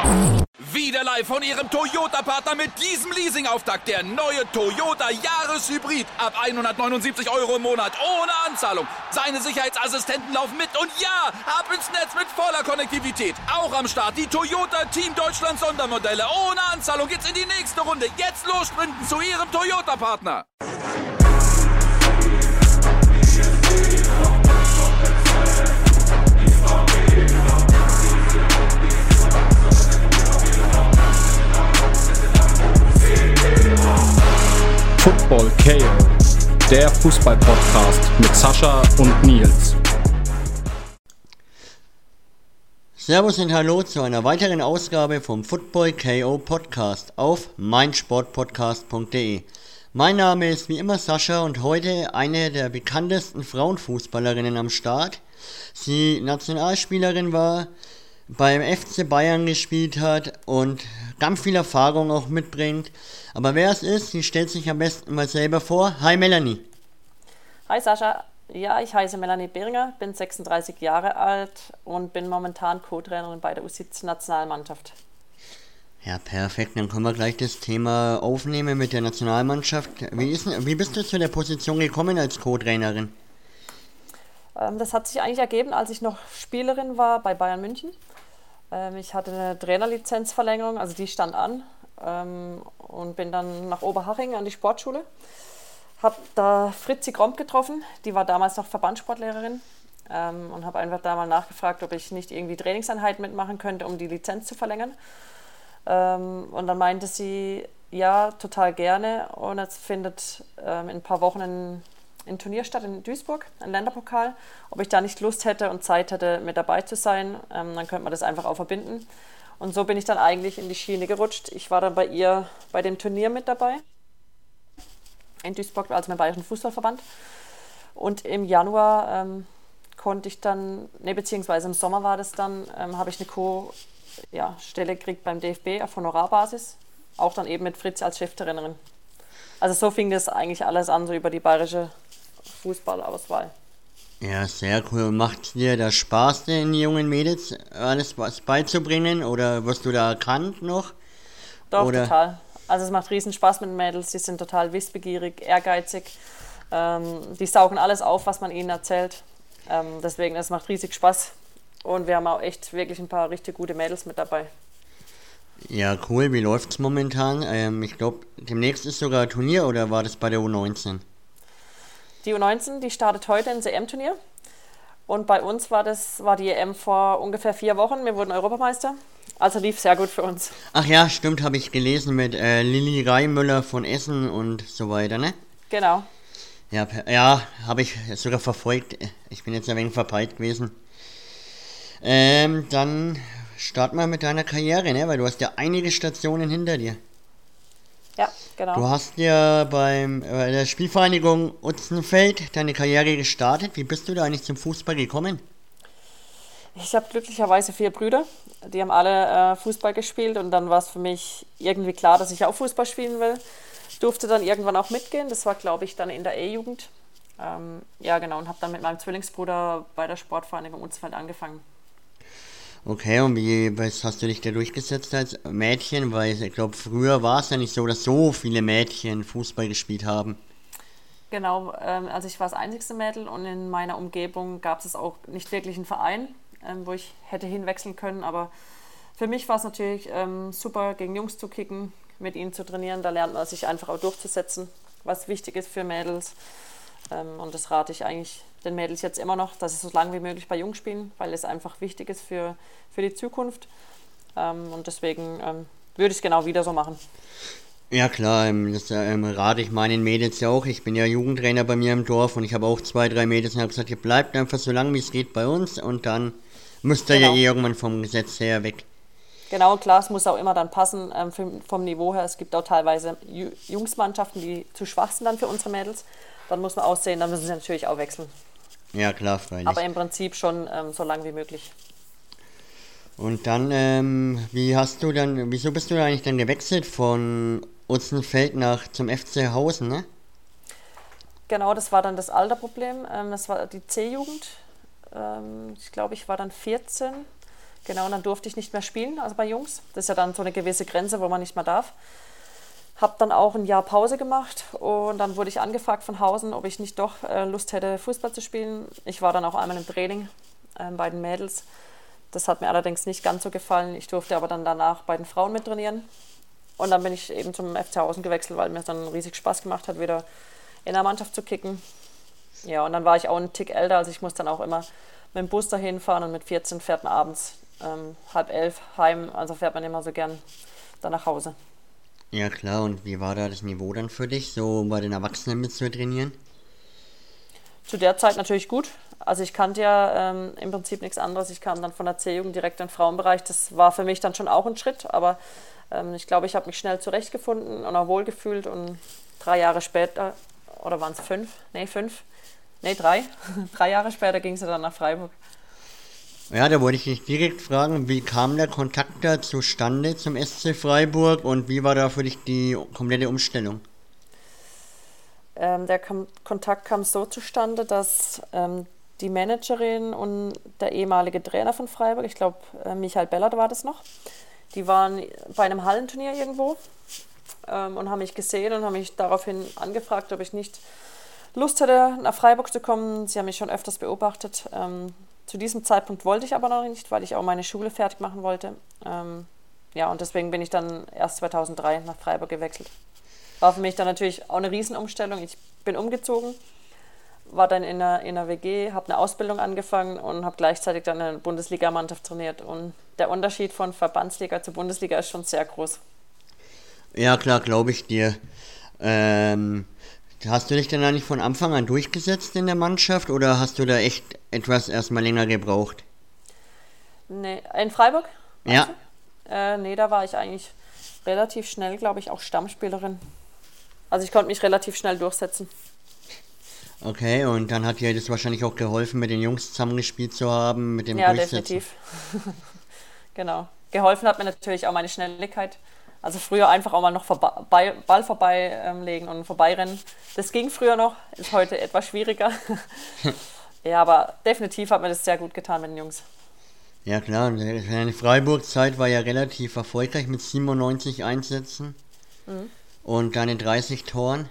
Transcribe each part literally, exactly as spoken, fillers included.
Wieder live von Ihrem Toyota-Partner mit diesem Leasing-Auftakt. Der neue Toyota Jahreshybrid. Ab hundertneunundsiebzig Euro im Monat. Ohne Anzahlung. Seine Sicherheitsassistenten laufen mit. Und ja, ab ins Netz mit voller Konnektivität. Auch am Start die Toyota Team Deutschland Sondermodelle. Ohne Anzahlung geht's in die nächste Runde. Jetzt los sprinten zu Ihrem Toyota-Partner. Football K O, der Fußball-Podcast mit Sascha und Nils. Servus und Hallo zu einer weiteren Ausgabe vom Football K O Podcast auf meinsportpodcast punkt de. Mein Name ist wie immer Sascha und heute eine der bekanntesten Frauenfußballerinnen am Start. Sie Nationalspielerin war, beim F C Bayern gespielt hat und ganz viel Erfahrung auch mitbringt. Aber wer es ist, sie stellt sich am besten mal selber vor. Hi Melanie. Hi Sascha. Ja, ich heiße Melanie Beringer, bin sechsunddreißig Jahre alt und bin momentan Co-Trainerin bei der U siebzehn Nationalmannschaft. Ja, perfekt. Dann können wir gleich das Thema aufnehmen mit der Nationalmannschaft. Wie, ist, wie bist du zu der Position gekommen als Co-Trainerin? Ähm, das hat sich eigentlich ergeben, als ich noch Spielerin war bei Bayern München. Ähm, ich hatte eine Trainerlizenzverlängerung, also die stand an. Ähm, und bin dann nach Oberhaching an die Sportschule. Habe da Fritzi Gromp getroffen, die war damals noch Verbandssportlehrerin. Ähm, und habe einfach da mal nachgefragt, ob ich nicht irgendwie Trainingseinheiten mitmachen könnte, um die Lizenz zu verlängern. Ähm, und dann meinte sie, ja, total gerne. Und jetzt findet ähm, in ein paar Wochen ein, ein Turnier statt in Duisburg, ein Länderpokal. Ob ich da nicht Lust hätte und Zeit hätte, mit dabei zu sein, ähm, dann könnte man das einfach auch verbinden. Und so bin ich dann eigentlich in die Schiene gerutscht. Ich war dann bei ihr bei dem Turnier mit dabei. In Duisburg, also beim Bayerischen Fußballverband. Und im Januar ähm, konnte ich dann, ne, beziehungsweise im Sommer war das dann, ähm, habe ich eine Co-Stelle gekriegt beim D F B auf Honorarbasis. Auch dann eben mit Fritzi als Cheftrainerin. Also so fing das eigentlich alles an, so über die bayerische Fußballauswahl. Ja, sehr cool. Macht dir das Spaß, den jungen Mädels alles was beizubringen? Oder wirst du da erkannt noch? Doch, oder? Total. Also es macht riesen Spaß mit den Mädels. Die sind total wissbegierig, ehrgeizig. Ähm, die saugen alles auf, was man ihnen erzählt. Ähm, deswegen, es macht riesig Spaß. Und wir haben auch echt wirklich ein paar richtig gute Mädels mit dabei. Ja, cool. Wie läuft's momentan? Ähm, ich glaube, demnächst ist sogar ein Turnier, oder war das bei der U neunzehn? Die U neunzehn, die startet heute ins E M-Turnier. Und bei uns war das war die E M vor ungefähr vier Wochen. Wir wurden Europameister. Also lief sehr gut für uns. Ach ja, stimmt, habe ich gelesen mit äh, Lilly Reimüller von Essen und so weiter, ne? Genau. Ja, per- ja, habe ich sogar verfolgt. Ich bin jetzt ein wenig verpeilt gewesen. Ähm, dann start mal mit deiner Karriere, ne? Weil du hast ja einige Stationen hinter dir. Ja, genau. Du hast ja beim, bei der Spielvereinigung Utzenfeld deine Karriere gestartet. Wie bist du da eigentlich zum Fußball gekommen? Ich habe glücklicherweise vier Brüder, die haben alle äh, Fußball gespielt und dann war es für mich irgendwie klar, dass ich auch Fußball spielen will. Durfte dann irgendwann auch mitgehen, das war glaube ich dann in der E-Jugend. Ähm, ja genau, und habe dann mit meinem Zwillingsbruder bei der Sportvereinigung Utzenfeld angefangen. Okay, und wie was hast du dich da durchgesetzt als Mädchen? Weil ich glaube, früher war es ja nicht so, dass so viele Mädchen Fußball gespielt haben. Genau, ähm, also ich war das einzigste Mädel und in meiner Umgebung gab es auch nicht wirklich einen Verein, ähm, wo ich hätte hinwechseln können. Aber für mich war es natürlich ähm, super, gegen Jungs zu kicken, mit ihnen zu trainieren. Da lernt man sich einfach auch durchzusetzen, was wichtig ist für Mädels. Ähm, und das rate ich eigentlich den Mädels jetzt immer noch, dass sie so lange wie möglich bei Jungs spielen, weil es einfach wichtig ist für, für die Zukunft. Ähm, und deswegen ähm, würde ich es genau wieder so machen. Ja klar, ähm, das ähm, rate ich meinen Mädels ja auch. Ich bin ja Jugendtrainer bei mir im Dorf und ich habe auch zwei, drei Mädels und habe gesagt, ihr bleibt einfach so lange wie es geht bei uns und dann müsst ihr Genau. ja eh irgendwann vom Gesetz her weg. Genau, klar, es muss auch immer dann passen ähm, vom, vom Niveau her. Es gibt auch teilweise Ju- Jungsmannschaften, die zu schwach sind dann für unsere Mädels. Dann muss man aussehen, dann müssen sie natürlich auch wechseln. Ja klar, freilich. Aber im Prinzip schon ähm, so lang wie möglich. Und dann, ähm, wie hast du dann, wieso bist du da eigentlich dann gewechselt von Utzenfeld nach zum F C Hausen, ne? Genau, das war dann das Alterproblem. Ähm, das war die C-Jugend. Ähm, ich glaube, ich war dann vierzehn. Genau, und dann durfte ich nicht mehr spielen, also bei Jungs. Das ist ja dann so eine gewisse Grenze, wo man nicht mehr darf. Habe dann auch ein Jahr Pause gemacht und dann wurde ich angefragt von Hausen, ob ich nicht doch äh, Lust hätte, Fußball zu spielen. Ich war dann auch einmal im Training äh, bei den Mädels. Das hat mir allerdings nicht ganz so gefallen. Ich durfte aber dann danach bei den Frauen mit trainieren. Und dann bin ich eben zum F C Hausen gewechselt, weil mir es dann riesig Spaß gemacht hat, wieder in der Mannschaft zu kicken. Ja, und dann war ich auch einen Tick älter, also ich musste dann auch immer mit dem Bus dahin fahren und mit vierzehn fährt man abends ähm, halb elf heim, also fährt man immer so gern dann nach Hause. Ja klar, und wie war da das Niveau dann für dich, so bei den Erwachsenen mit zu trainieren? Zu der Zeit natürlich gut. Also ich kannte ja ähm, im Prinzip nichts anderes. Ich kam dann von der C-Jugend direkt in den Frauenbereich. Das war für mich dann schon auch ein Schritt, aber ähm, ich glaube, ich habe mich schnell zurechtgefunden und auch wohlgefühlt. Und drei Jahre später, oder waren es fünf? Nee, fünf? Nee, drei. drei Jahre später ging es dann nach Freiburg. Ja, da wollte ich dich direkt fragen, wie kam der Kontakt da zustande zum S C Freiburg und wie war da für dich die komplette Umstellung? Ähm, der Kom- Kontakt kam so zustande, dass ähm, die Managerin und der ehemalige Trainer von Freiburg, ich glaube äh, Michael Bellert war das noch, die waren bei einem Hallenturnier irgendwo ähm, und haben mich gesehen und haben mich daraufhin angefragt, ob ich nicht Lust hätte, nach Freiburg zu kommen. Sie haben mich schon öfters beobachtet. Ähm, zu diesem Zeitpunkt wollte ich aber noch nicht, weil ich auch meine Schule fertig machen wollte. Ähm, ja, und deswegen bin ich dann erst zweitausenddrei nach Freiburg gewechselt. War für mich dann natürlich auch eine Riesenumstellung. Ich bin umgezogen, war dann in einer, in einer W G, habe eine Ausbildung angefangen und habe gleichzeitig dann eine Bundesligamannschaft trainiert. Und der Unterschied von Verbandsliga zu Bundesliga ist schon sehr groß. Ja klar, glaube ich dir. Ähm, hast du dich denn eigentlich von Anfang an durchgesetzt in der Mannschaft oder hast du da echt etwas erstmal länger gebraucht? Nee, in Freiburg? Ja. Äh, nee, da war ich eigentlich relativ schnell, glaube ich, auch Stammspielerin. Also ich konnte mich relativ schnell durchsetzen. Okay, und dann hat dir das wahrscheinlich auch geholfen, mit den Jungs zusammengespielt zu haben, mit dem Ja, Durchsetzen. definitiv. Genau. Geholfen hat mir natürlich auch meine Schnelligkeit. Also früher einfach auch mal noch vorbei, Ball vorbeilegen ähm, und vorbeirennen. Das ging früher noch, ist heute etwas schwieriger. Ja, aber definitiv hat mir das sehr gut getan mit den Jungs. Ja klar, deine Freiburg-Zeit war ja relativ erfolgreich mit siebenundneunzig Einsätzen mhm. und deine dreißig Toren.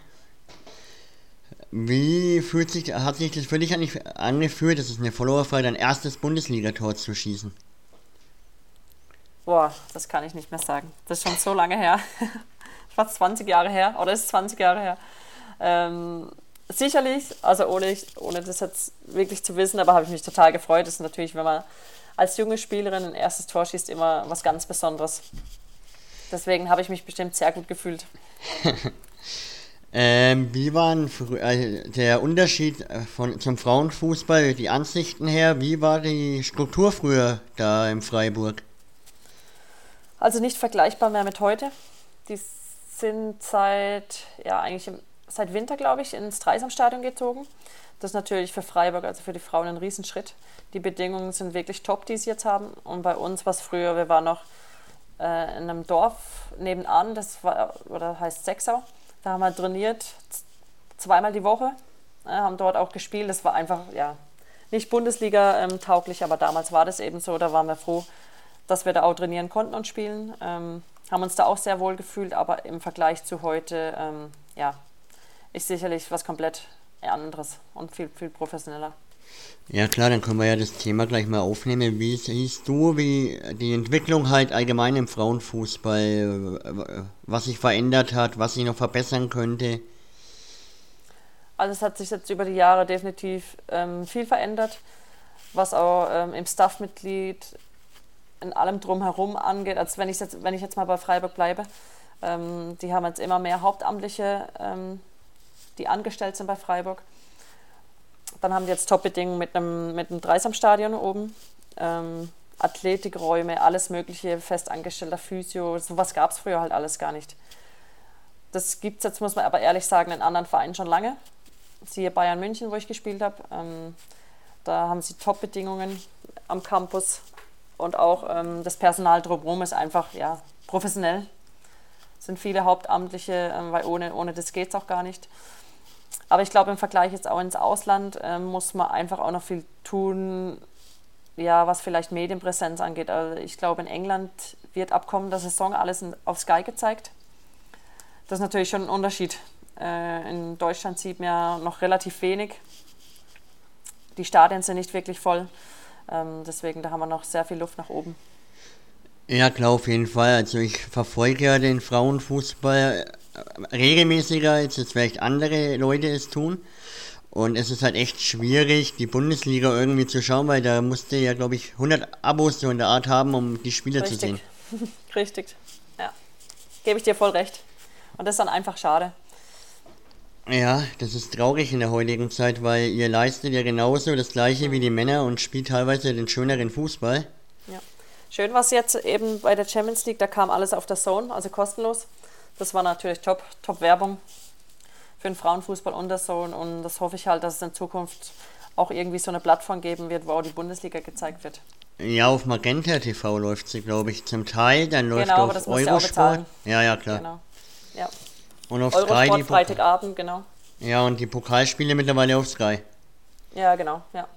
Wie fühlt sich, hat sich das für dich eigentlich angefühlt, das ist eine Followerfrage, dein erstes Bundesligator zu schießen? Boah, das kann ich nicht mehr sagen. Das ist schon so lange her. Fast zwanzig Jahre her, oder ist zwanzig Jahre her. Ähm, sicherlich, also ohne, ohne das jetzt wirklich zu wissen, aber habe ich mich total gefreut. Das ist natürlich, wenn man als junge Spielerin ein erstes Tor schießt, immer was ganz Besonderes. Deswegen habe ich mich bestimmt sehr gut gefühlt. ähm, wie war äh, der Unterschied von, zum Frauenfußball, die Ansichten her, wie war die Struktur früher da in Freiburg? Also nicht vergleichbar mehr mit heute. Die sind seit, ja eigentlich im, seit Winter, glaube ich, ins Dreisamstadion gezogen. Das ist natürlich für Freiburg, also für die Frauen, ein Riesenschritt. Die Bedingungen sind wirklich top, die sie jetzt haben. Und bei uns war es früher, wir waren noch äh, in einem Dorf nebenan, das war, oder heißt Sechsau. Da haben wir trainiert, zweimal die Woche, äh, haben dort auch gespielt. Das war einfach, ja, nicht Bundesliga ähm, tauglich, aber damals war das eben so. Da waren wir froh, dass wir da auch trainieren konnten und spielen. Ähm, haben uns da auch sehr wohl gefühlt, aber im Vergleich zu heute, ähm, ja, ist sicherlich was komplett anderes und viel, viel professioneller. Ja klar, dann können wir ja das Thema gleich mal aufnehmen. Wie siehst du, wie die Entwicklung halt allgemein im Frauenfußball, was sich verändert hat, was sich noch verbessern könnte? Also es hat sich jetzt über die Jahre definitiv ähm, viel verändert, was auch ähm, im Staffmitglied in allem drumherum angeht. Also wenn ich jetzt, wenn ich jetzt mal bei Freiburg bleibe, ähm, die haben jetzt immer mehr Hauptamtliche, ähm, die angestellt sind bei Freiburg. Dann haben die jetzt Top-Bedingungen mit einem, mit einem Dreisamstadion oben, ähm, Athletikräume, alles mögliche, festangestellter Physio, sowas gab es früher halt alles gar nicht. Das gibt es jetzt, muss man aber ehrlich sagen, in anderen Vereinen schon lange. Siehe Bayern München, wo ich gespielt habe, ähm, da haben sie Top-Bedingungen am Campus und auch ähm, das Personal drumherum ist einfach ja, professionell. Es sind viele Hauptamtliche, ähm, weil ohne, ohne das geht es auch gar nicht. Aber ich glaube, im Vergleich jetzt auch ins Ausland äh, muss man einfach auch noch viel tun, ja, was vielleicht Medienpräsenz angeht. Also ich glaube, in England wird ab kommender Saison alles in, auf Sky gezeigt. Das ist natürlich schon ein Unterschied. Äh, in Deutschland sieht man ja noch relativ wenig. Die Stadien sind nicht wirklich voll. Ähm, deswegen, da haben wir noch sehr viel Luft nach oben. Ja, klar, auf jeden Fall. Also ich verfolge ja den Frauenfußball regelmäßiger, als jetzt vielleicht andere Leute es tun. Und es ist halt echt schwierig, die Bundesliga irgendwie zu schauen, weil da musste ja, glaube ich, hundert Abos so in der Art haben, um die Spiele Richtig. zu sehen. Richtig, ja. Gebe ich dir voll recht. Und das ist dann einfach schade. Ja, das ist traurig in der heutigen Zeit, weil ihr leistet ja genauso das Gleiche wie die Männer und spielt teilweise den schöneren Fußball. Ja. Schön war es jetzt eben bei der Champions League, da kam alles auf der Zone, also kostenlos. Das war natürlich top, top Werbung für den Frauenfußball und der Zone, und das hoffe ich halt, dass es in Zukunft auch irgendwie so eine Plattform geben wird, wo auch die Bundesliga gezeigt wird. Ja, auf Magenta T V läuft sie, glaube ich, zum Teil, dann läuft Genau, aber auf das musst du auch Eurosport. bezahlen. Ja, ja, klar. Genau. Ja. Und auf Sky Eurosport die Freitagabend, genau. Ja, und die Pokalspiele mittlerweile auf Sky. Ja, genau, ja.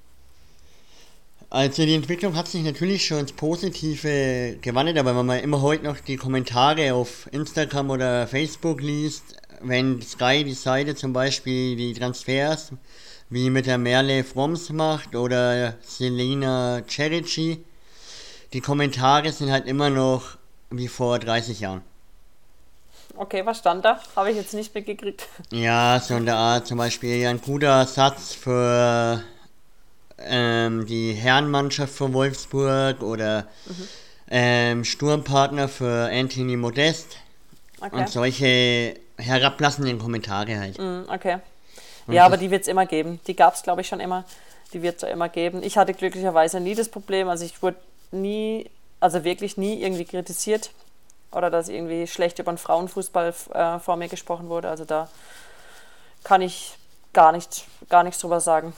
Also die Entwicklung hat sich natürlich schon ins Positive gewandelt, aber wenn man immer heute noch die Kommentare auf Instagram oder Facebook liest, wenn Sky die Seite zum Beispiel die Transfers wie mit der Merle Fromms macht oder Selena Cerici, die Kommentare sind halt immer noch wie vor dreißig Jahren. Okay, was stand da? Habe ich jetzt nicht mitgekriegt. Ja, so in der Art zum Beispiel ja, ein guter Satz für ähm, die Herrenmannschaft von Wolfsburg oder mhm. ähm, Sturmpartner für Anthony Modest. Okay. Und solche herablassenden Kommentare halt. Mm, okay. Und ja, aber die wird es immer geben. Die gab es, glaube ich, schon immer. Die wird es immer geben. Ich hatte glücklicherweise nie das Problem. Also ich wurde nie, also wirklich nie irgendwie kritisiert oder dass irgendwie schlecht über den Frauenfußball äh, vor mir gesprochen wurde. Also da kann ich gar, nicht, gar nichts drüber sagen.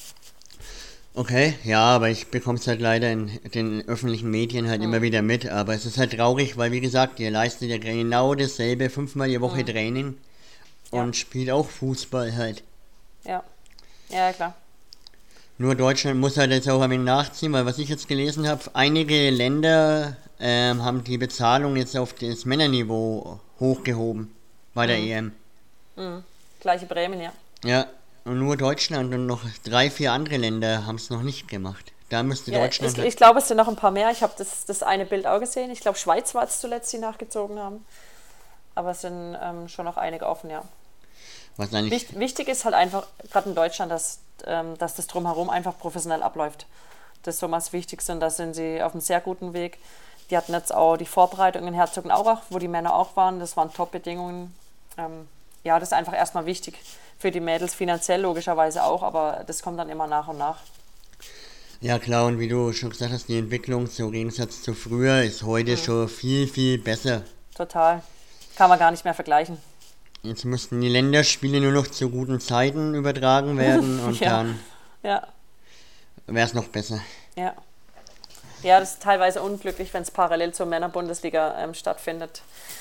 Okay, ja, aber ich bekomme es halt leider in den öffentlichen Medien halt mhm. immer wieder mit. Aber es ist halt traurig, weil wie gesagt, ihr leistet ja genau dasselbe, fünfmal die Woche mhm. Training und ja. spielt auch Fußball halt. Ja, ja klar. Nur Deutschland muss halt jetzt auch ein wenig nachziehen, weil was ich jetzt gelesen habe, einige Länder ähm, haben die Bezahlung jetzt auf das Männerniveau hochgehoben bei mhm. der E M. Mhm. Gleiche Bremen, ja. Ja. Und nur Deutschland und noch drei, vier andere Länder haben es noch nicht gemacht. Da müsste ja, Deutschland... Ich, ich glaube, es sind noch ein paar mehr. Ich habe das, das eine Bild auch gesehen. Ich glaube, Schweiz war es zuletzt, die nachgezogen haben. Aber es sind ähm, schon noch einige offen, ja. Was eigentlich Wicht, wichtig ist halt einfach, gerade in Deutschland, dass, ähm, dass das Drumherum einfach professionell abläuft. Das ist so was Wichtigste und da sind sie auf einem sehr guten Weg. Die hatten jetzt auch die Vorbereitung in Herzogenaurach, wo die Männer auch waren. Das waren Top-Bedingungen. Ähm, ja, das ist einfach erstmal wichtig. Für die Mädels finanziell logischerweise auch, aber das kommt dann immer nach und nach. Ja klar, und wie du schon gesagt hast, die Entwicklung so im Gegensatz zu früher ist heute mhm. schon viel, viel besser. Total. Kann man gar nicht mehr vergleichen. Jetzt müssten die Länderspiele nur noch zu guten Zeiten übertragen werden und ja. dann ja. wäre es noch besser. Ja. Ja, das ist teilweise unglücklich, wenn es parallel zur Männerbundesliga ähm, stattfindet.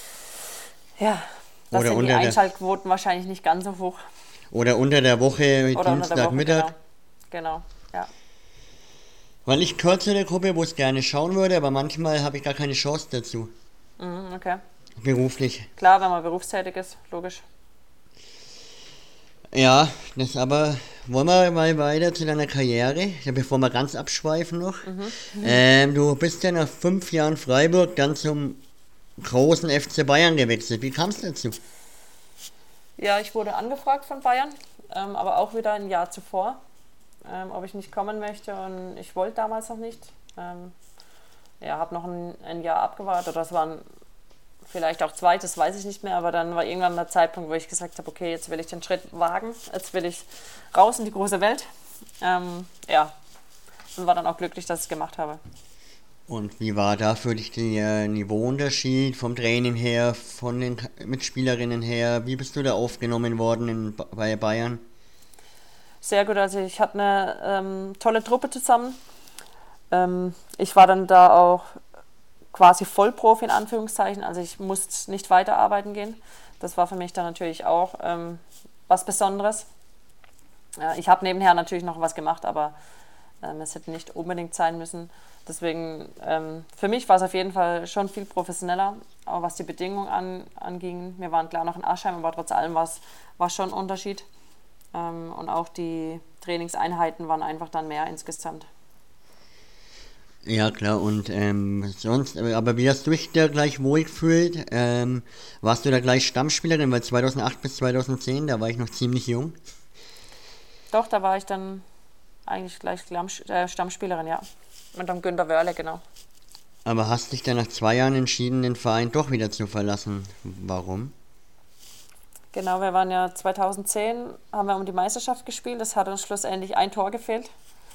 Ja, da Oder sind die Einschaltquoten wahrscheinlich nicht ganz so hoch. Oder unter der Woche, Oder Dienstagmittag. Genau. genau, ja. Weil ich gehöre zu der Gruppe, wo es gerne schauen würde, aber manchmal habe ich gar keine Chance dazu. Mhm, okay. Beruflich. Klar, wenn man berufstätig ist, logisch. Ja, das aber, wollen wir mal weiter zu deiner Karriere, ja, bevor wir ganz abschweifen noch. Mhm. Ähm, du bist ja nach fünf Jahren Freiburg dann zum großen F C Bayern gewechselt. Wie kam es dazu? Ja, ich wurde angefragt von Bayern, ähm, aber auch wieder ein Jahr zuvor, ähm, ob ich nicht kommen möchte, und ich wollte damals noch nicht. Ähm, ja, habe noch ein, ein Jahr abgewartet, oder das waren vielleicht auch zwei, das weiß ich nicht mehr, aber dann war irgendwann der Zeitpunkt, wo ich gesagt habe, okay, jetzt will ich den Schritt wagen, jetzt will ich raus in die große Welt. Ähm, ja, und war dann auch glücklich, dass ich es gemacht habe. Und wie war da für dich der Niveauunterschied vom Training her, von den Mitspielerinnen her? Wie bist du da aufgenommen worden in, bei Bayern? Sehr gut, also ich hatte eine ähm, tolle Truppe zusammen. Ähm, ich war dann da auch quasi Vollprofi in Anführungszeichen, also ich musste nicht weiterarbeiten gehen. Das war für mich dann natürlich auch ähm, was Besonderes. Ja, ich habe nebenher natürlich noch was gemacht, aber Ähm, es hätte nicht unbedingt sein müssen. Deswegen, ähm, für mich war es auf jeden Fall schon viel professioneller, auch was die Bedingungen an, anging. Wir waren klar noch in Aschheim, aber trotz allem war es schon ein Unterschied. Ähm, und auch die Trainingseinheiten waren einfach dann mehr insgesamt. Ja, klar, und ähm, sonst, aber wie hast du dich da gleich wohlgefühlt? Ähm, warst du da gleich Stammspielerin? Weil zweitausendacht bis zweitausendzehn, da war ich noch ziemlich jung. Doch, da war ich dann eigentlich gleich Stammspielerin, ja. Mit dem Günter Wörle, genau. Aber hast dich dann nach zwei Jahren entschieden, den Verein doch wieder zu verlassen. Warum? Genau, wir waren ja zweitausendzehn, haben wir um die Meisterschaft gespielt. Das hat uns schlussendlich ein Tor gefehlt.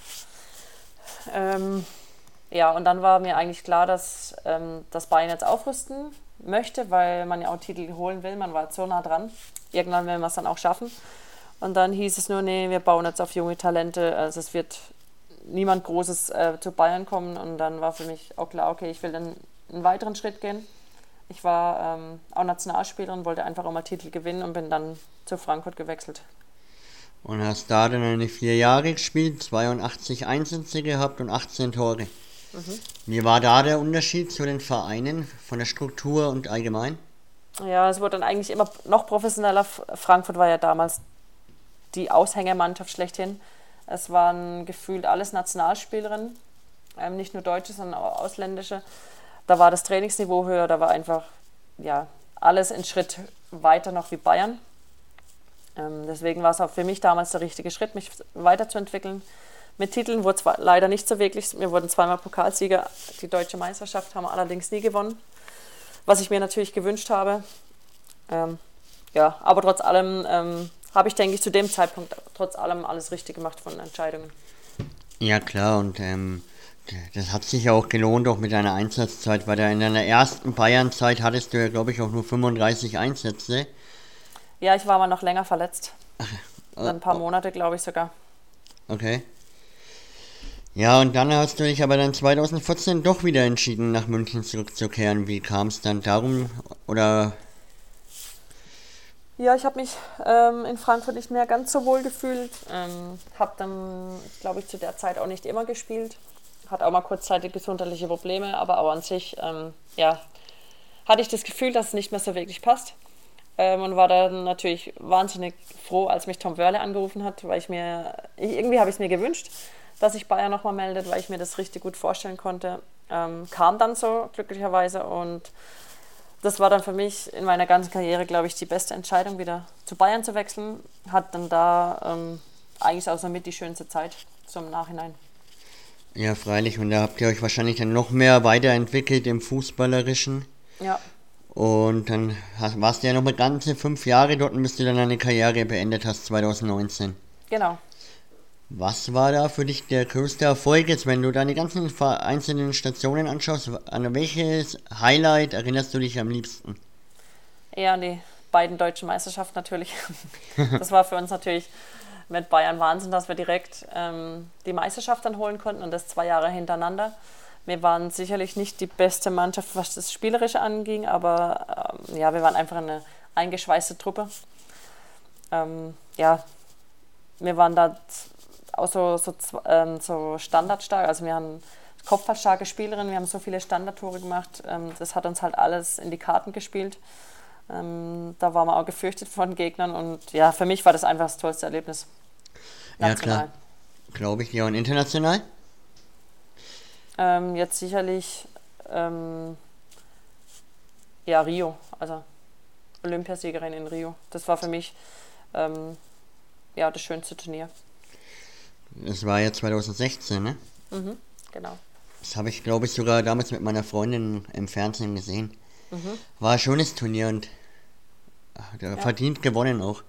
Ähm, ja, und dann war mir eigentlich klar, dass ähm, das Bayern jetzt aufrüsten möchte, weil man ja auch Titel holen will. Man war so nah dran. Irgendwann werden wir es dann auch schaffen. Und dann hieß es nur, nee, wir bauen jetzt auf junge Talente. Also es wird niemand Großes äh, zu Bayern kommen. Und dann war für mich auch klar, okay, ich will dann einen weiteren Schritt gehen. Ich war ähm, auch Nationalspielerin, wollte einfach auch mal Titel gewinnen und bin dann zu Frankfurt gewechselt. Und hast da dann eine vier Jahre gespielt, zweiundachtzig Einsätze gehabt und achtzehn Tore. Mhm. Wie war da der Unterschied zu den Vereinen von der Struktur und allgemein? Ja, es wurde dann eigentlich immer noch professioneller. Frankfurt war ja damals die Aushängermannschaft schlechthin. Es waren gefühlt alles Nationalspielerinnen, ähm, nicht nur Deutsche, sondern auch ausländische. Da war das Trainingsniveau höher, da war einfach ja, alles einen Schritt weiter noch wie Bayern. Ähm, deswegen war es auch für mich damals der richtige Schritt, mich weiterzuentwickeln. Mit Titeln wurde zwar leider nicht so wirklich, wir wurden zweimal Pokalsieger, die deutsche Meisterschaft haben wir allerdings nie gewonnen, was ich mir natürlich gewünscht habe. Ähm, ja, aber trotz allem ähm, habe ich, denke ich, zu dem Zeitpunkt trotz allem alles richtig gemacht von Entscheidungen. Ja klar, und ähm, das hat sich ja auch gelohnt, auch mit deiner Einsatzzeit, weil in deiner ersten Bayern-Zeit hattest du ja, glaube ich, auch nur fünfunddreißig Einsätze. Ja, ich war mal noch länger verletzt. Ach, ein paar Monate, glaube ich sogar. Okay. Ja, und dann hast du dich aber dann zweitausendvierzehn doch wieder entschieden, nach München zurückzukehren. Wie kam es dann darum, oder? Ja, ich habe mich ähm, in Frankfurt nicht mehr ganz so wohl gefühlt. Ähm, habe dann, glaube ich, zu der Zeit auch nicht immer gespielt. Hatte auch mal kurzzeitig gesundheitliche Probleme, aber auch an sich, ähm, ja, hatte ich das Gefühl, dass es nicht mehr so wirklich passt. Ähm, und war dann natürlich wahnsinnig froh, als mich Tom Wörle angerufen hat, weil ich mir, ich, irgendwie habe ich es mir gewünscht, dass sich Bayern nochmal meldet, weil ich mir das richtig gut vorstellen konnte. Ähm, kam dann so, glücklicherweise, und das war dann für mich in meiner ganzen Karriere, glaube ich, die beste Entscheidung, wieder zu Bayern zu wechseln. Hat dann da ähm, eigentlich auch so mit die schönste Zeit zum Nachhinein. Ja, freilich, und da habt ihr euch wahrscheinlich dann noch mehr weiterentwickelt im Fußballerischen. Ja. Und dann hast, warst du ja noch mal ganze fünf Jahre dort, bis du dann deine Karriere beendet hast, zweitausendneunzehn. Genau. Was war da für dich der größte Erfolg jetzt, wenn du deine ganzen einzelnen Stationen anschaust? An welches Highlight erinnerst du dich am liebsten? Eher an die beiden deutschen Meisterschaften natürlich. Das war für uns natürlich mit Bayern Wahnsinn, dass wir direkt ähm, die Meisterschaft dann holen konnten, und das zwei Jahre hintereinander. Wir waren sicherlich nicht die beste Mannschaft, was das Spielerische anging, aber ähm, ja, wir waren einfach eine eingeschweißte Truppe. Ähm, ja, wir waren da auch so, so, ähm, so standardstark, also wir haben kopfballstarke Spielerinnen, wir haben so viele Standardtore gemacht, ähm, das hat uns halt alles in die Karten gespielt. Ähm, da waren wir auch gefürchtet von Gegnern, und ja, für mich war das einfach das tollste Erlebnis. National. Ja, klar. Glaube ich, ja, und international? Ähm, jetzt sicherlich ähm, ja, Rio, also Olympiasiegerin in Rio. Das war für mich ähm, ja, das schönste Turnier. Das war ja zweitausendsechzehn, ne? Mhm, genau. Das habe ich, glaube ich, sogar damals mit meiner Freundin im Fernsehen gesehen. Mhm. War ein schönes Turnier und ja. verdient gewonnen auch.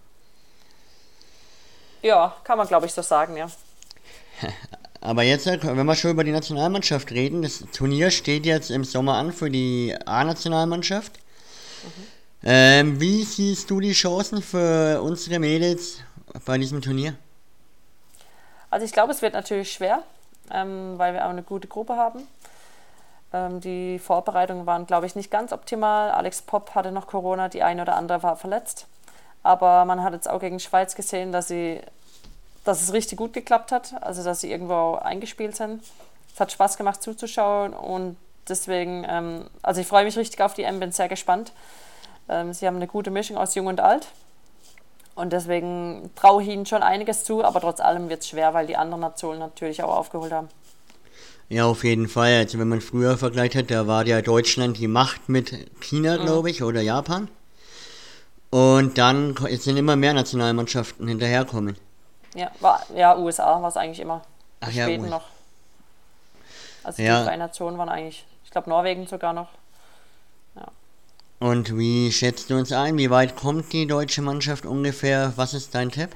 Ja, kann man, glaube ich, so sagen, ja. Aber jetzt, wenn wir schon über die Nationalmannschaft reden, das Turnier steht jetzt im Sommer an für die A-Nationalmannschaft. Mhm. Ähm, wie siehst du die Chancen für unsere Mädels bei diesem Turnier? Also ich glaube, es wird natürlich schwer, ähm, weil wir auch eine gute Gruppe haben. Ähm, die Vorbereitungen waren, glaube ich, nicht ganz optimal. Alex Popp hatte noch Corona, die eine oder andere war verletzt. Aber man hat jetzt auch gegen Schweiz gesehen, dass sie dass es richtig gut geklappt hat, also dass sie irgendwo eingespielt sind. Es hat Spaß gemacht zuzuschauen und deswegen, ähm, also ich freue mich richtig auf die M, bin sehr gespannt. Ähm, sie haben eine gute Mischung aus Jung und Alt und deswegen traue ich ihnen schon einiges zu, aber trotz allem wird es schwer, weil die anderen Nationen natürlich auch aufgeholt haben. Ja, auf jeden Fall. Also wenn man früher vergleicht hat, da war ja Deutschland die Macht mit China, mhm. glaube ich, oder Japan. Und dann sind immer mehr Nationalmannschaften hinterherkommen. Ja, war, ja U S A war es eigentlich immer. Ach ja, Schweden noch. Also ja. Die drei Nationen waren eigentlich, ich glaube Norwegen sogar noch. Ja. Und wie schätzt du uns ein? Wie weit kommt die deutsche Mannschaft ungefähr? Was ist dein Tipp?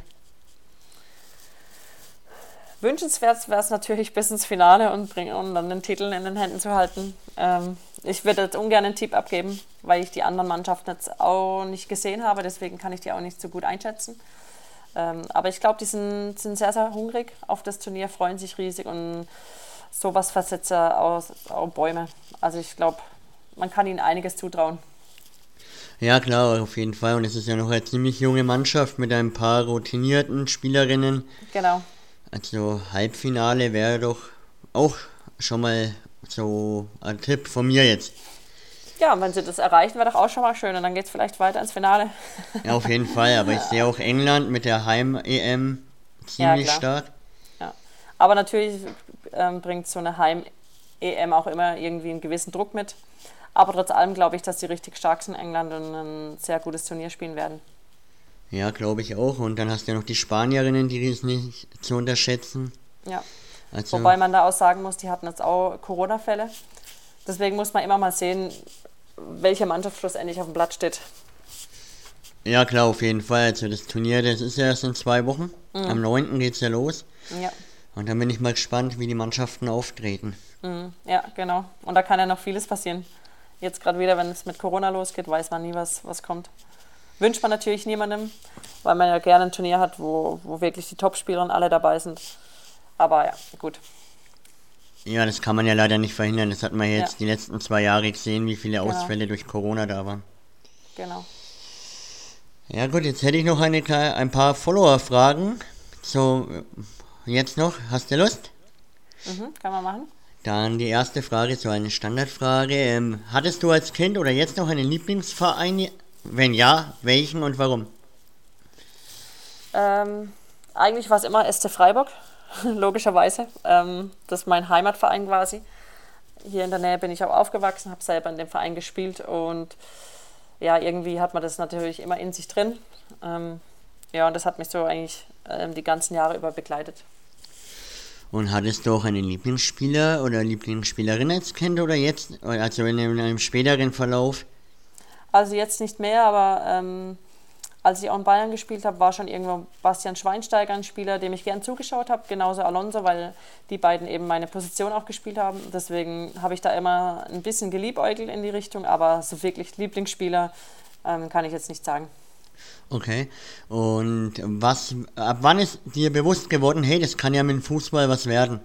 Wünschenswert wäre es natürlich bis ins Finale und, bringen, und dann den Titel in den Händen zu halten. Ähm, ich würde jetzt ungern einen Tipp abgeben, weil ich die anderen Mannschaften jetzt auch nicht gesehen habe, deswegen kann ich die auch nicht so gut einschätzen. Ähm, aber ich glaube, die sind, sind sehr, sehr hungrig auf das Turnier, freuen sich riesig und sowas versetzt aus, aus Bäume. Also ich glaube, man kann ihnen einiges zutrauen. Ja klar, auf jeden Fall. Und es ist ja noch eine ziemlich junge Mannschaft mit ein paar routinierten Spielerinnen. Genau. Also Halbfinale wäre doch auch schon mal so ein Tipp von mir jetzt. Ja, und wenn sie das erreichen, wäre doch auch schon mal schön und dann geht es vielleicht weiter ins Finale. Ja, auf jeden Fall, aber ich sehe auch England mit der Heim-E M ziemlich ja, stark. Ja. Aber natürlich ähm, bringt so eine Heim-E M auch immer irgendwie einen gewissen Druck mit. Aber trotz allem glaube ich, dass sie richtig stark sind in England und ein sehr gutes Turnier spielen werden. Ja, glaube ich auch. Und dann hast du ja noch die Spanierinnen, die ist nicht zu unterschätzen. Ja, also, wobei man da auch sagen muss, die hatten jetzt auch Corona-Fälle. Deswegen muss man immer mal sehen, welche Mannschaft schlussendlich auf dem Blatt steht. Ja, klar, auf jeden Fall. Also das Turnier, das ist ja erst in zwei Wochen. Mhm. Am neunten geht's ja los. Ja. Und dann bin ich mal gespannt, wie die Mannschaften auftreten. Mhm. Ja, genau. Und da kann ja noch vieles passieren. Jetzt gerade wieder, wenn es mit Corona losgeht, weiß man nie, was, was kommt. Wünscht man natürlich niemandem, weil man ja gerne ein Turnier hat, wo, wo wirklich die Top-Spielerinnen alle dabei sind. Aber ja, gut. Ja, das kann man ja leider nicht verhindern. Das hat man jetzt ja. die letzten zwei Jahre gesehen, wie viele genau. Ausfälle durch Corona da waren. Genau. Ja gut, jetzt hätte ich noch eine, ein paar Follower-Fragen. So, jetzt noch. Hast du Lust? Mhm, kann man machen. Dann die erste Frage, so eine Standardfrage. Ähm, hattest du als Kind oder jetzt noch einen Lieblingsverein? Wenn ja, welchen und warum? Ähm, eigentlich war es immer S C Freiburg, logischerweise. Ähm, das ist mein Heimatverein quasi. Hier in der Nähe bin ich auch aufgewachsen, habe selber in dem Verein gespielt und ja, irgendwie hat man das natürlich immer in sich drin. Ähm, ja, und das hat mich so eigentlich ähm, die ganzen Jahre über begleitet. Und hattest du auch einen Lieblingsspieler oder Lieblingsspielerin als Kind oder jetzt, also in einem, in einem späteren Verlauf? Also jetzt nicht mehr, aber ähm, als ich auch in Bayern gespielt habe, war schon irgendwo Bastian Schweinsteiger ein Spieler, dem ich gern zugeschaut habe, genauso Alonso, weil die beiden eben meine Position auch gespielt haben. Deswegen habe ich da immer ein bisschen geliebäugelt in die Richtung, aber so wirklich Lieblingsspieler ähm, kann ich jetzt nicht sagen. Okay, und was, ab wann ist dir bewusst geworden, hey, das kann ja mit dem Fußball was werden?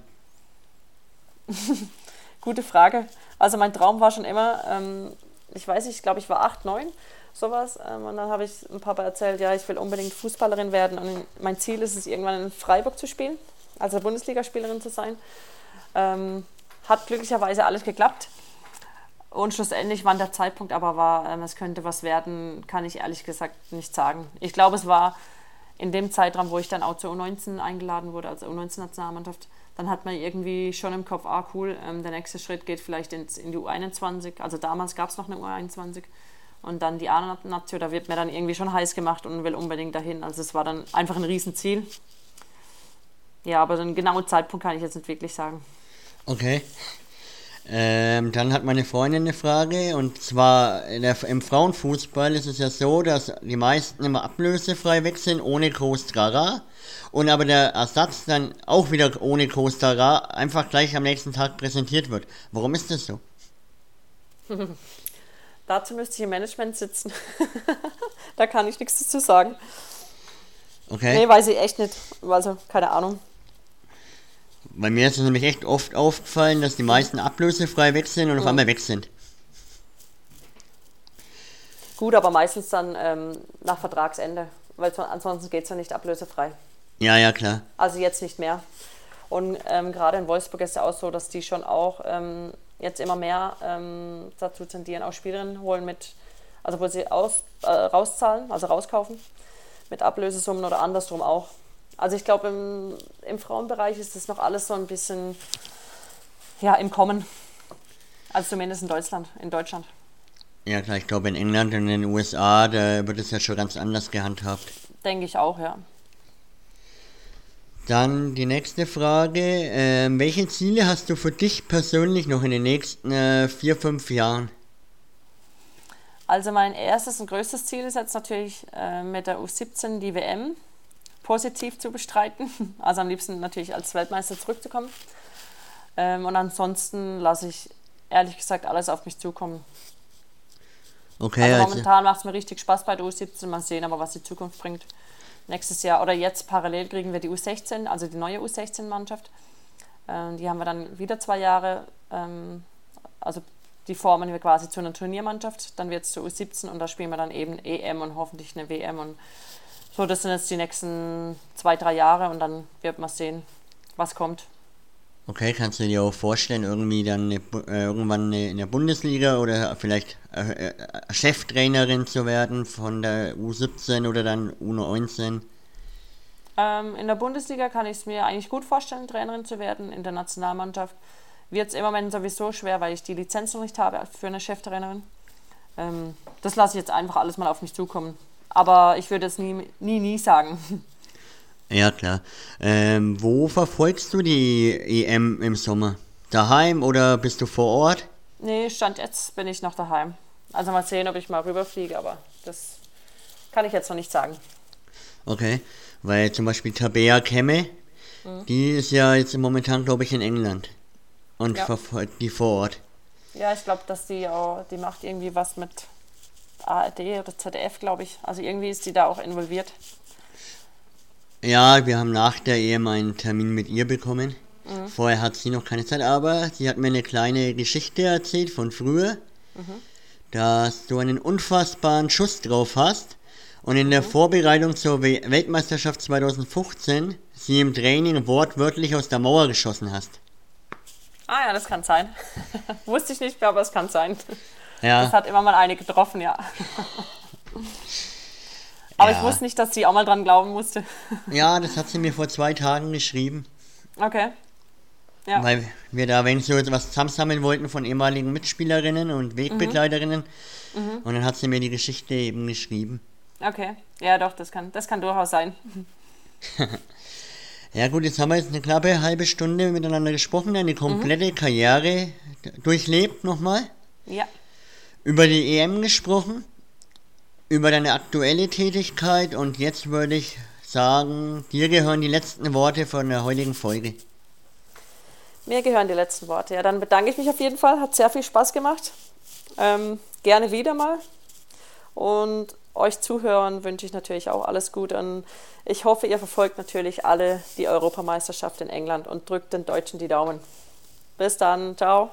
Gute Frage. Also mein Traum war schon immer, ähm, ich weiß nicht, ich glaube, ich war acht, neun, sowas. Ähm, und dann habe ich ein Papa erzählt, ja, ich will unbedingt Fußballerin werden. Und mein Ziel ist es, irgendwann in Freiburg zu spielen, also Bundesligaspielerin zu sein. Ähm, hat glücklicherweise alles geklappt. Und schlussendlich, wann der Zeitpunkt aber war, ähm, es könnte was werden, kann ich ehrlich gesagt nicht sagen. Ich glaube, es war in dem Zeitraum, wo ich dann auch zur U neunzehn eingeladen wurde, also U neunzehn-Nationalmannschaft, dann hat man irgendwie schon im Kopf, ah cool, ähm, der nächste Schritt geht vielleicht ins, in die U einundzwanzig. Also damals gab es noch eine U einundzwanzig. Und dann die A-Nation, da wird mir dann irgendwie schon heiß gemacht und will unbedingt dahin. Also es war dann einfach ein Riesenziel. Ja, aber den genauen Zeitpunkt kann ich jetzt nicht wirklich sagen. Okay. Ähm, dann hat meine Freundin eine Frage, und zwar in der, im Frauenfußball ist es ja so, dass die meisten immer ablösefrei wechseln, ohne groß Trara, und aber der Ersatz dann auch wieder ohne groß Trara einfach gleich am nächsten Tag präsentiert wird. Warum ist das so? Dazu müsste ich im Management sitzen. Da kann ich nichts dazu sagen. Okay. Nee, weiß ich echt nicht. Also, keine Ahnung. Bei mir ist es nämlich echt oft aufgefallen, dass die meisten ablösefrei wechseln und auf mhm. einmal weg sind. Gut, aber meistens dann ähm, nach Vertragsende, weil ansonsten geht es ja nicht ablösefrei. Ja, ja, klar. Also jetzt nicht mehr. Und ähm, gerade in Wolfsburg ist es ja auch so, dass die schon auch ähm, jetzt immer mehr ähm, dazu tendieren, auch Spielerinnen holen mit, also wo sie aus, äh, rauszahlen, also rauskaufen, mit Ablösesummen oder andersrum auch. Also ich glaube, im, im Frauenbereich ist das noch alles so ein bisschen ja, im Kommen. Also zumindest in Deutschland, in Deutschland. Ja klar, ich glaube in England und in den U S A, da wird es ja schon ganz anders gehandhabt. Denke ich auch, ja. Dann die nächste Frage. Ähm, welche Ziele hast du für dich persönlich noch in den nächsten äh, vier, fünf Jahren? Also mein erstes und größtes Ziel ist jetzt natürlich äh, mit der U siebzehn die W M positiv zu bestreiten. Also am liebsten natürlich als Weltmeister zurückzukommen. Ähm, und ansonsten lasse ich ehrlich gesagt alles auf mich zukommen. Okay, also also momentan macht es mir richtig Spaß bei der U siebzehn. Mal sehen aber, was die Zukunft bringt. Nächstes Jahr oder jetzt parallel kriegen wir die U sechzehn, also die neue U sechzehn-Mannschaft. Ähm, die haben wir dann wieder zwei Jahre, ähm, also die formen wir quasi zu einer Turniermannschaft. Dann wird es zur U siebzehn und da spielen wir dann eben E M und hoffentlich eine W M. Und so, das sind jetzt die nächsten zwei, drei Jahre und dann wird man sehen, was kommt. Okay, kannst du dir auch vorstellen, irgendwie dann eine, äh, irgendwann eine, in der Bundesliga oder vielleicht äh, äh, Cheftrainerin zu werden von der U siebzehn oder dann U neunzehn? Ähm, in der Bundesliga kann ich es mir eigentlich gut vorstellen, Trainerin zu werden. In der Nationalmannschaft wird es im Moment sowieso schwer, weil ich die Lizenz noch nicht habe für eine Cheftrainerin. Ähm, das lasse ich jetzt einfach alles mal auf mich zukommen. Aber ich würde es nie, nie, nie sagen. Ja, klar. Ähm, wo verfolgst du die E M im Sommer? Daheim oder bist du vor Ort? Nee, Stand jetzt bin ich noch daheim. Also mal sehen, ob ich mal rüberfliege, aber das kann ich jetzt noch nicht sagen. Okay, weil zum Beispiel Tabea Kemme, mhm. die ist ja jetzt momentan, glaube ich, in England und ja. verfolgt die vor Ort. Ja, ich glaube, dass die auch, die macht irgendwie was mit A R D oder Z D F, glaube ich. Also irgendwie ist die da auch involviert. Ja, wir haben nach der E M einen Termin mit ihr bekommen. Mhm. Vorher hat sie noch keine Zeit, aber sie hat mir eine kleine Geschichte erzählt von früher, mhm. dass du einen unfassbaren Schuss drauf hast und in mhm. der Vorbereitung zur Weltmeisterschaft zwanzig fünfzehn sie im Training wortwörtlich aus der Mauer geschossen hast. Ah ja, das kann sein. Wusste ich nicht mehr, aber es kann sein. Ja. Das hat immer mal eine getroffen, ja. Aber ja. Ich wusste nicht, dass sie auch mal dran glauben musste. Ja, das hat sie mir vor zwei Tagen geschrieben. Okay. Ja. Weil wir da wenn so etwas zusammensammeln wollten von ehemaligen Mitspielerinnen und Wegbegleiterinnen. Mhm. Und dann hat sie mir die Geschichte eben geschrieben. Okay. Ja, doch, das kann, das kann durchaus sein. Ja gut, jetzt haben wir jetzt eine knappe halbe Stunde miteinander gesprochen, deine komplette mhm. Karriere durchlebt nochmal. Ja. Über die E M gesprochen. Über deine aktuelle Tätigkeit und jetzt würde ich sagen, dir gehören die letzten Worte von der heutigen Folge. Mir gehören die letzten Worte. Ja, dann bedanke ich mich auf jeden Fall. Hat sehr viel Spaß gemacht. Ähm, gerne wieder mal. Und euch Zuhörern wünsche ich natürlich auch alles Gute. Und ich hoffe, ihr verfolgt natürlich alle die Europameisterschaft in England und drückt den Deutschen die Daumen. Bis dann. Ciao.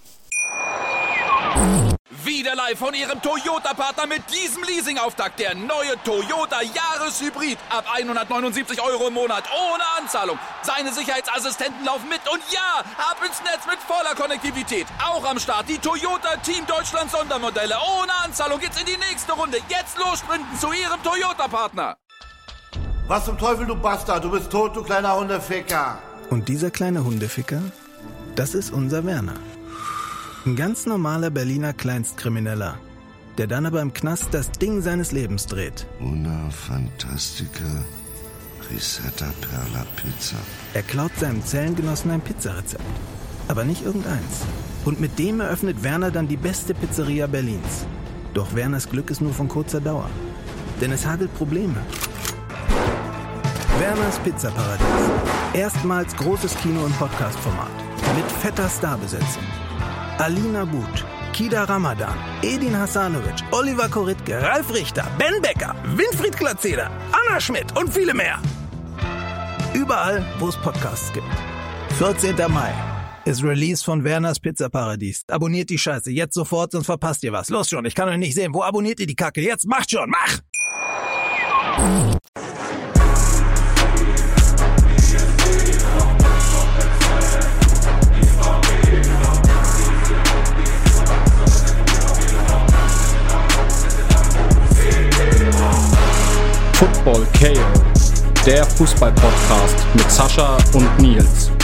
Wieder live von Ihrem Toyota-Partner mit diesem Leasing-Auftakt. Der neue Toyota Jahreshybrid. Ab hundertneunundsiebzig Euro im Monat. Ohne Anzahlung. Seine Sicherheitsassistenten laufen mit. Und ja, ab ins Netz mit voller Konnektivität. Auch am Start die Toyota Team Deutschland Sondermodelle. Ohne Anzahlung geht's in die nächste Runde. Jetzt los sprinten zu Ihrem Toyota-Partner. Was zum Teufel, du Bastard. Du bist tot, du kleiner Hundeficker. Und dieser kleine Hundeficker, das ist unser Werner. Ein ganz normaler Berliner Kleinstkrimineller, der dann aber im Knast das Ding seines Lebens dreht. Una Fantastica Risetta Perla Pizza. Er klaut seinem Zellengenossen ein Pizzarezept, aber nicht irgendeins. Und mit dem eröffnet Werner dann die beste Pizzeria Berlins. Doch Werners Glück ist nur von kurzer Dauer, denn es hagelt Probleme. Werners Pizzaparadies. Erstmals großes Kino- und Podcast-Format. Mit fetter Starbesetzung. Alina But, Kida Ramadan, Edin Hasanovic, Oliver Koritke, Ralf Richter, Ben Becker, Winfried Glatzeder, Anna Schmidt und viele mehr. Überall, wo es Podcasts gibt. vierzehnten Mai ist Release von Werners Pizzaparadies. Abonniert die Scheiße jetzt sofort, sonst verpasst ihr was. Los schon, ich kann euch nicht sehen. Wo abonniert ihr die Kacke? Jetzt macht schon, mach! Football K O, der Fußball-Podcast mit Sascha und Nils.